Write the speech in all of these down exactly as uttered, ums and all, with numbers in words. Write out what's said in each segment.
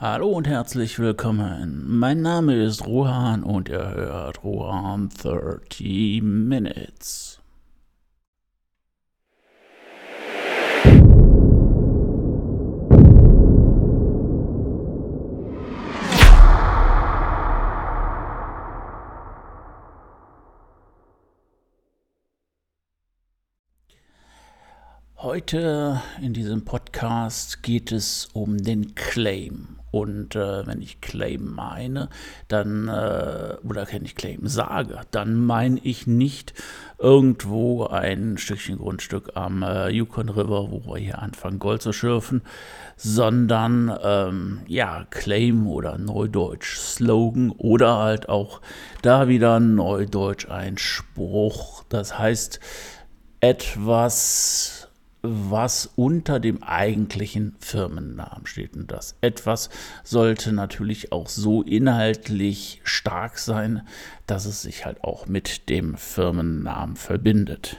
Hallo und herzlich willkommen. Mein Name ist Rohan und ihr hört Rohan dreißig Minutes. Heute in diesem Podcast geht es um den Claim. Und äh, wenn ich Claim meine, dann, äh, oder wenn ich Claim sage, dann meine ich nicht irgendwo ein Stückchen Grundstück am äh, Yukon River, wo wir hier anfangen Gold zu schürfen, sondern ähm, ja, Claim oder Neudeutsch Slogan oder halt auch da wieder Neudeutsch ein Spruch. Das heißt, etwas, was unter dem eigentlichen Firmennamen steht. Und das etwas sollte natürlich auch so inhaltlich stark sein, dass es sich halt auch mit dem Firmennamen verbindet.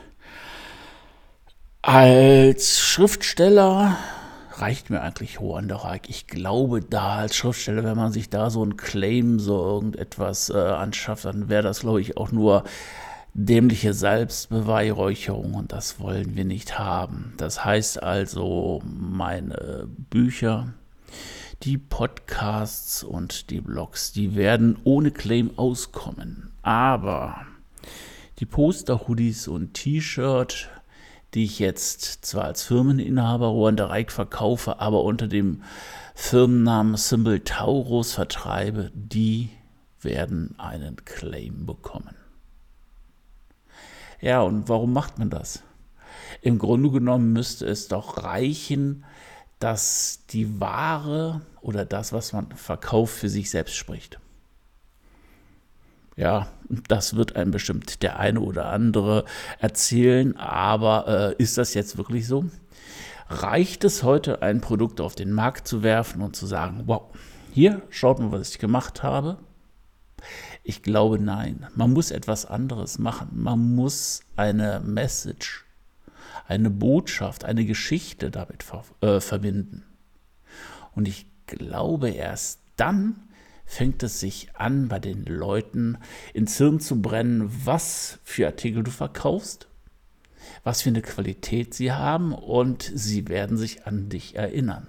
Als Schriftsteller reicht mir eigentlich Rohan der Reik. Ich glaube, da als Schriftsteller, wenn man sich da so ein Claim, so irgendetwas äh, anschafft, dann wäre das, glaube ich, auch nur dämliche Selbstbeweihräucherung und das wollen wir nicht haben. Das heißt also, meine Bücher, die Podcasts und die Blogs, die werden ohne Claim auskommen. Aber die Poster, Hoodies und T-Shirt, die ich jetzt zwar als Firmeninhaber Rohan der Reik verkaufe, aber unter dem Firmennamen Symbol Taurus vertreibe, die werden einen Claim bekommen. Ja, und warum macht man das? Im Grunde genommen müsste es doch reichen, dass die Ware oder das, was man verkauft, für sich selbst spricht. Ja, das wird einem bestimmt der eine oder andere erzählen, aber äh, ist das jetzt wirklich so? Reicht es heute, ein Produkt auf den Markt zu werfen und zu sagen, wow, hier, schaut mal, was ich gemacht habe? Ich glaube, nein. Man muss etwas anderes machen. Man muss eine Message, eine Botschaft, eine Geschichte damit ver- äh, verbinden. Und ich glaube, erst dann fängt es sich an, bei den Leuten ins Hirn zu brennen, was für Artikel du verkaufst, was für eine Qualität sie haben und sie werden sich an dich erinnern.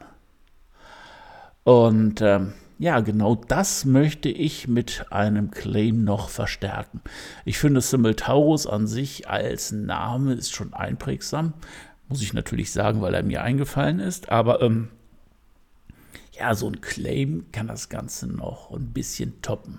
Und ähm, ja, genau das möchte ich mit einem Claim noch verstärken. Ich finde, Symbol Taurus an sich als Name ist schon einprägsam. Muss ich natürlich sagen, weil er mir eingefallen ist. Aber ähm, ja, so ein Claim kann das Ganze noch ein bisschen toppen.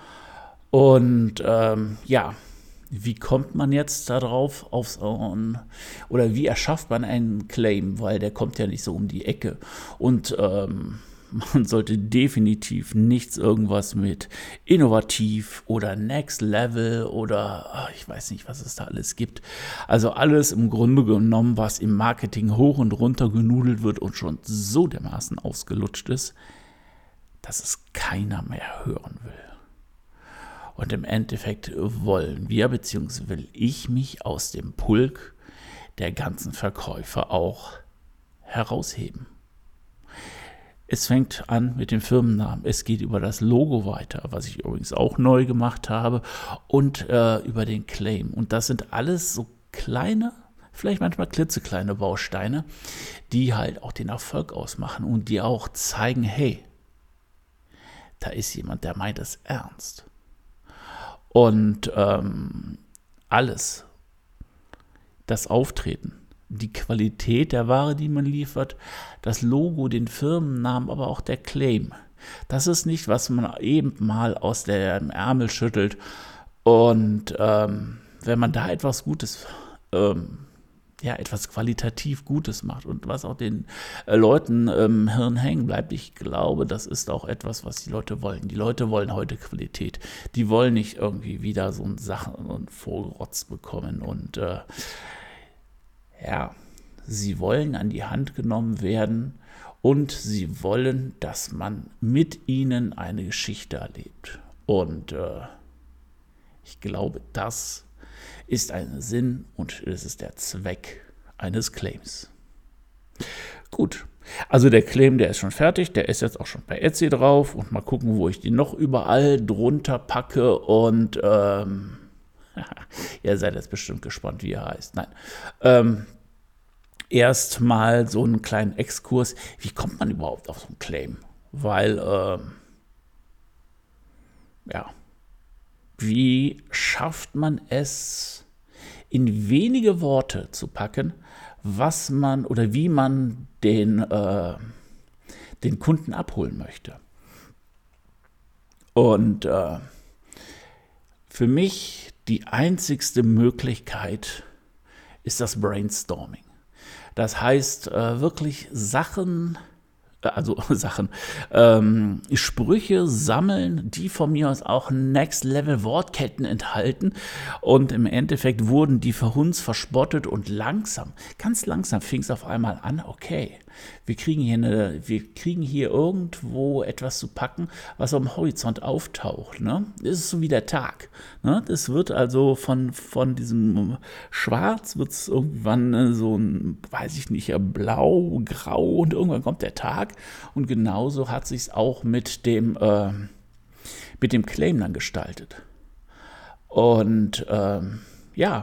Und ähm, ja, wie kommt man jetzt darauf, auf so ein, oder wie erschafft man einen Claim, weil der kommt ja nicht so um die Ecke. Und ähm, man sollte definitiv nichts irgendwas mit innovativ oder Next Level oder ach, ich weiß nicht, was es da alles gibt. Also alles im Grunde genommen, was im Marketing hoch und runter genudelt wird und schon so dermaßen ausgelutscht ist, dass es keiner mehr hören will. Und im Endeffekt wollen wir, beziehungsweise will ich mich aus dem Pulk der ganzen Verkäufer auch herausheben. Es fängt an mit dem Firmennamen. Es geht über das Logo weiter, was ich übrigens auch neu gemacht habe, und äh, über den Claim. Und das sind alles so kleine, vielleicht manchmal klitzekleine Bausteine, die halt auch den Erfolg ausmachen und die auch zeigen, hey, da ist jemand, der meint es ernst. Und ähm, alles, das Auftreten, die Qualität der Ware, die man liefert, das Logo, den Firmennamen, aber auch der Claim. Das ist nicht, was man eben mal aus dem Ärmel schüttelt. Und ähm, wenn man da etwas Gutes, ähm, ja, etwas qualitativ Gutes macht und was auch den äh, Leuten im Hirn hängen bleibt, ich glaube, das ist auch etwas, was die Leute wollen. Die Leute wollen heute Qualität. Die wollen nicht irgendwie wieder so Sachen und Vorrotz bekommen und äh, ja, sie wollen an die Hand genommen werden und sie wollen, dass man mit ihnen eine Geschichte erlebt. Und äh, ich glaube, das ist ein Sinn und es ist der Zweck eines Claims. Gut, Also der Claim, der ist schon fertig, der ist jetzt auch schon bei Etsy drauf und mal gucken, wo ich die noch überall drunter packe und ähm, ihr seid jetzt bestimmt gespannt, wie er heißt. Nein. Ähm, Erstmal so einen kleinen Exkurs. Wie kommt man überhaupt auf so einen Claim? Weil, ähm, ja, wie schafft man es, in wenige Worte zu packen, was man oder wie man den, äh, den Kunden abholen möchte? Und äh, für mich die einzigste Möglichkeit ist das Brainstorming. Das heißt, äh, wirklich Sachen, äh, also Sachen, ähm, Sprüche sammeln, die von mir aus auch Next-Level-Wortketten enthalten. Und im Endeffekt wurden die verhunzt, verspottet und langsam, ganz langsam fing es auf einmal an, okay, wir kriegen hier eine, wir kriegen hier irgendwo etwas zu packen, was am Horizont auftaucht. Ne? Das ist so wie der Tag. Ne? Das wird also von, von diesem Schwarz wird es irgendwann so ein, weiß ich nicht, blau, grau und irgendwann kommt der Tag. Und genauso hat sich es auch mit dem, äh, mit dem Claim dann gestaltet. Und ähm, ja,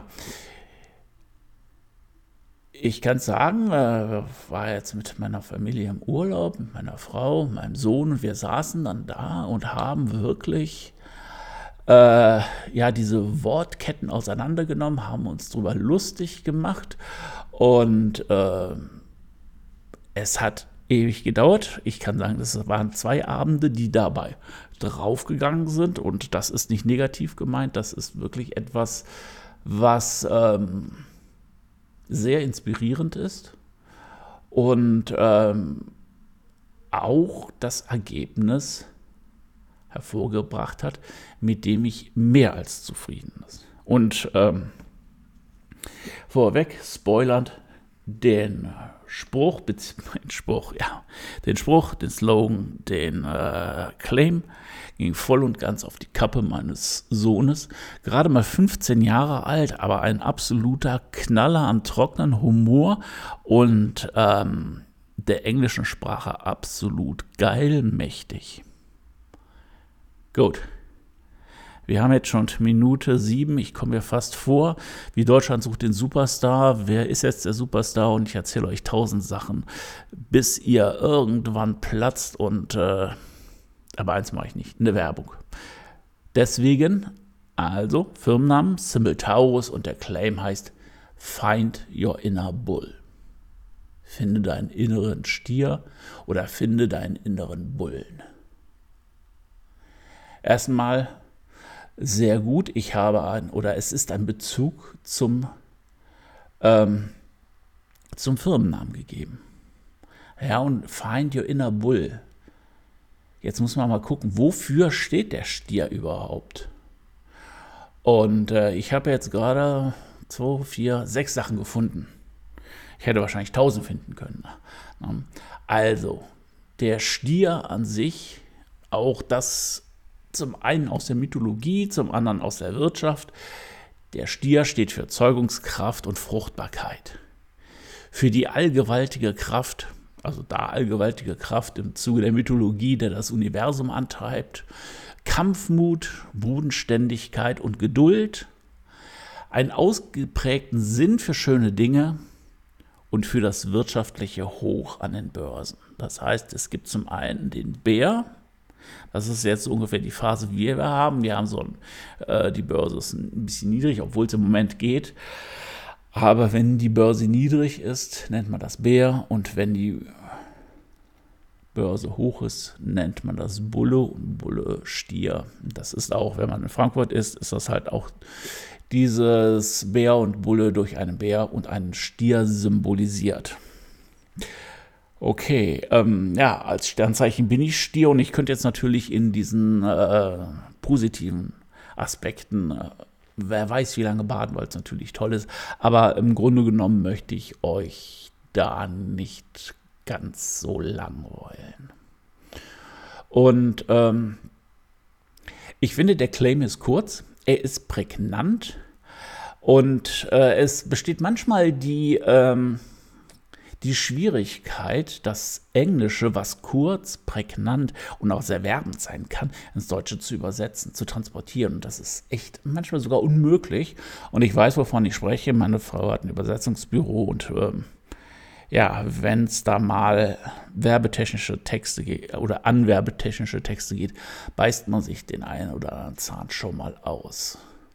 ich kann sagen, äh, war jetzt mit meiner Familie im Urlaub, mit meiner Frau, meinem Sohn und wir saßen dann da und haben wirklich äh, ja, diese Wortketten auseinandergenommen, haben uns drüber lustig gemacht und äh, es hat ewig gedauert. Ich kann sagen, das waren zwei Abende, die dabei draufgegangen sind und das ist nicht negativ gemeint, das ist wirklich etwas, was ähm, sehr inspirierend ist und ähm, auch das Ergebnis hervorgebracht hat, mit dem ich mehr als zufrieden bin. Und ähm, vorweg, spoilernd, den Spruch, den Spruch, ja, den Spruch, den Slogan, den äh, Claim ging voll und ganz auf die Kappe meines Sohnes. Gerade mal fünfzehn Jahre alt, aber ein absoluter Knaller an trockenen Humor und ähm, der englischen Sprache absolut geil mächtig. Gut. Wir haben jetzt schon Minute sieben, ich komme mir fast vor, wie Deutschland sucht den Superstar, wer ist jetzt der Superstar und ich erzähle euch tausend Sachen, bis ihr irgendwann platzt und, äh, aber eins mache ich nicht, eine Werbung. Deswegen, also Firmennamen, Symbol Taurus und der Claim heißt Find Your Inner Bull. Finde deinen inneren Stier oder finde deinen inneren Bullen. Erstmal sehr gut. Ich habe ein, oder es ist ein Bezug zum, ähm, zum Firmennamen gegeben. Ja, und Find Your Inner Bull. Jetzt muss man mal gucken, wofür steht der Stier überhaupt? Und äh, ich habe jetzt gerade zwei, vier, sechs Sachen gefunden. Ich hätte wahrscheinlich tausend finden können. Also, der Stier an sich, auch das zum einen aus der Mythologie, zum anderen aus der Wirtschaft. Der Stier steht für Zeugungskraft und Fruchtbarkeit. Für die allgewaltige Kraft, also da allgewaltige Kraft im Zuge der Mythologie, der das Universum antreibt, Kampfmut, Bodenständigkeit und Geduld, einen ausgeprägten Sinn für schöne Dinge und für das wirtschaftliche Hoch an den Börsen. Das heißt, es gibt zum einen den Bär. Das ist jetzt so ungefähr die Phase, die wir haben. Wir haben so ein, äh, die Börse ist ein bisschen niedrig, obwohl es im Moment geht. Aber wenn die Börse niedrig ist, nennt man das Bär. Und wenn die Börse hoch ist, nennt man das Bulle und Bulle Stier. Das ist auch, wenn man in Frankfurt ist, ist das halt auch dieses Bär und Bulle durch einen Bär und einen Stier symbolisiert. Okay, ähm, ja, als Sternzeichen bin ich Stier und ich könnte jetzt natürlich in diesen äh, positiven Aspekten, äh, wer weiß wie lange baden, weil es natürlich toll ist, aber im Grunde genommen möchte ich euch da nicht ganz so langweilen. Und ähm, ich finde, der Claim ist kurz, er ist prägnant und äh, es besteht manchmal die... Ähm, die Schwierigkeit, das Englische, was kurz, prägnant und auch sehr werbend sein kann, ins Deutsche zu übersetzen, zu transportieren. Und das ist echt manchmal sogar unmöglich. Und ich weiß, wovon ich spreche. Meine Frau hat ein Übersetzungsbüro und ähm, ja, wenn es da mal werbetechnische Texte geht oder an werbetechnische Texte geht, beißt man sich den einen oder anderen Zahn schon mal aus.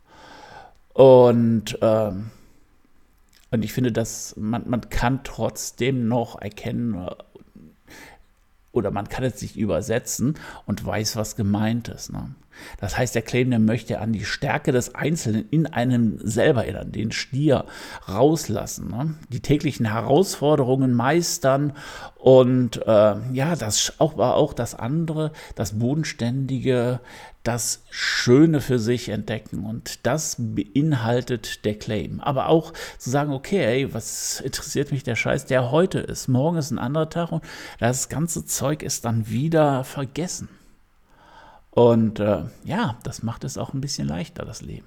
Und, ähm, und ich finde, dass man, man kann trotzdem noch erkennen oder man kann es sich übersetzen und weiß, was gemeint ist. Ne? Das heißt, der Claim, der möchte an die Stärke des Einzelnen in einem selber erinnern, den Stier rauslassen, ne? Die täglichen Herausforderungen meistern und äh, ja, das auch, war auch das andere, das Bodenständige, das Schöne für sich entdecken und das beinhaltet der Claim. Aber auch zu sagen, okay, ey, was interessiert mich der Scheiß, der heute ist, morgen ist ein anderer Tag und das ganze Zeug ist dann wieder vergessen. Und äh, ja, das macht es auch ein bisschen leichter, das Leben.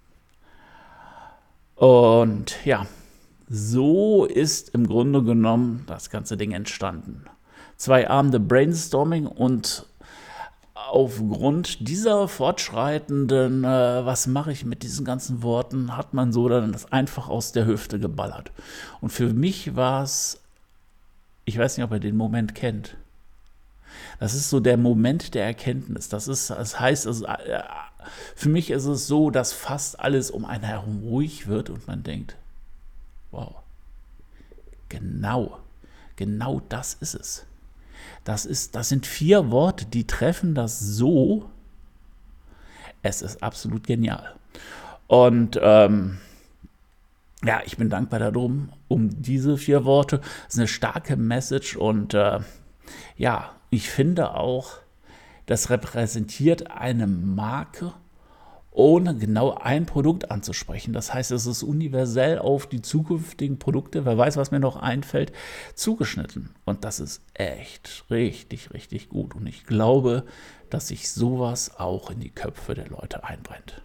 Und ja, so ist im Grunde genommen das ganze Ding entstanden. Zwei Abende Brainstorming und aufgrund dieser fortschreitenden, äh, was mache ich mit diesen ganzen Worten, hat man so dann das einfach aus der Hüfte geballert. Und für mich war es, ich weiß nicht, ob ihr den Moment kennt, das ist so der Moment der Erkenntnis. Das ist, das heißt, also, äh, für mich ist es so, dass fast alles um einen herum ruhig wird und man denkt, wow, genau, genau das ist es. Das ist, das sind vier Worte, die treffen das so. Es ist absolut genial. Und ähm, ja, ich bin dankbar darum, um diese vier Worte. Das ist eine starke Message und äh, ja, ich finde auch, das repräsentiert eine Marke, ohne genau ein Produkt anzusprechen. Das heißt, es ist universell auf die zukünftigen Produkte, wer weiß, was mir noch einfällt, zugeschnitten. Und das ist echt richtig, richtig gut. Und ich glaube, dass sich sowas auch in die Köpfe der Leute einbrennt.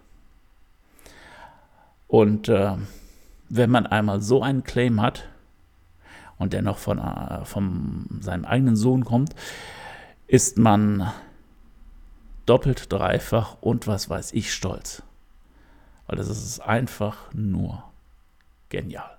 Und äh, wenn man einmal so einen Claim hat und der noch von, äh, von seinem eigenen Sohn kommt, ist man doppelt, dreifach und was weiß ich stolz. Weil das ist einfach nur genial.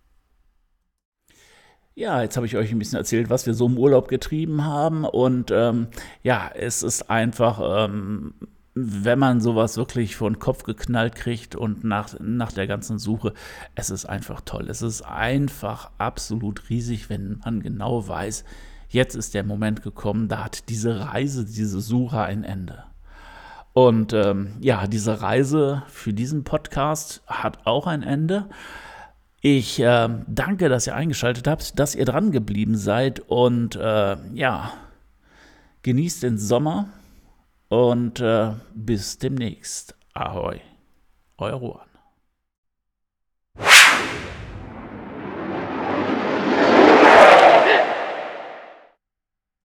Ja, jetzt habe ich euch ein bisschen erzählt, was wir so im Urlaub getrieben haben. Und ähm, ja, es ist einfach, ähm, wenn man sowas wirklich vor den Kopf geknallt kriegt und nach, nach der ganzen Suche, es ist einfach toll. Es ist einfach absolut riesig, wenn man genau weiß, jetzt ist der Moment gekommen, da hat diese Reise, diese Suche ein Ende. Und ähm, ja, diese Reise für diesen Podcast hat auch ein Ende. Ich äh, danke, dass ihr eingeschaltet habt, dass ihr dran geblieben seid und äh, ja, genießt den Sommer und äh, bis demnächst. Ahoi, euer Rohan.